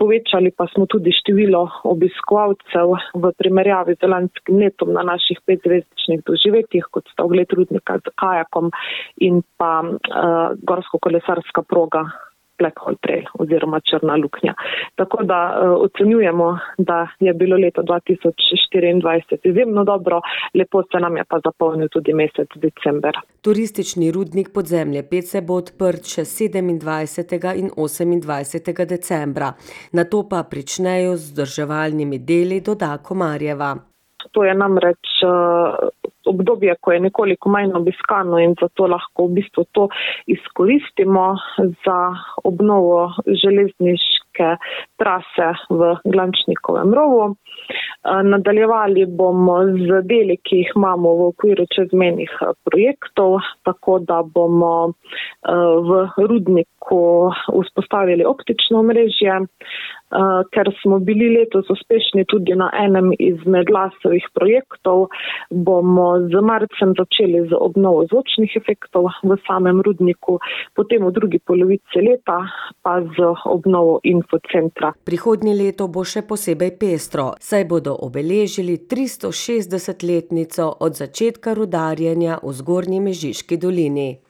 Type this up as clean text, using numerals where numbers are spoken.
povečali pa smo tudi število obiskovalcev v primerjavi z lanskim letom na naših 5-zvezdičnih doživetjih, kot sta ogled rudnika z kajakom in pa gorsko-kolesarska proga Black Hole Trail oziroma Črna luknja. Tako da ocenjujemo, da je bilo leto 2024 izjemno dobro, lepo se nam je pa zapolnil tudi mesec december. Turistični rudnik Podzemlje 5 se bo odprt še 27. in 28. decembra. Nato pa pričnejo z vzdrževalnimi deli, doda Komarjeva. To je namreč obdobje, ko je nekoliko manj obiskano in zato lahko v bistvu to izkoristimo za obnovo železniške trase v Glančnikovem rovu. Nadaljevali bomo z deli, ki jih imamo v okviru čezmejnih projektov, tako da bomo v rudniku vzpostavili optično omrežje. Ker smo bili letos uspešni tudi na enem izmed Lasovih projektov, bomo z marcem začeli z obnovo zvočnih efektov v samem rudniku, potem v drugi polovici leta pa z obnovo infocentra. Prihodnje leto bo še posebej pestro, saj bodo obeležili 360-letnico od začetka rudarjenja v Zgornji Mežiški dolini.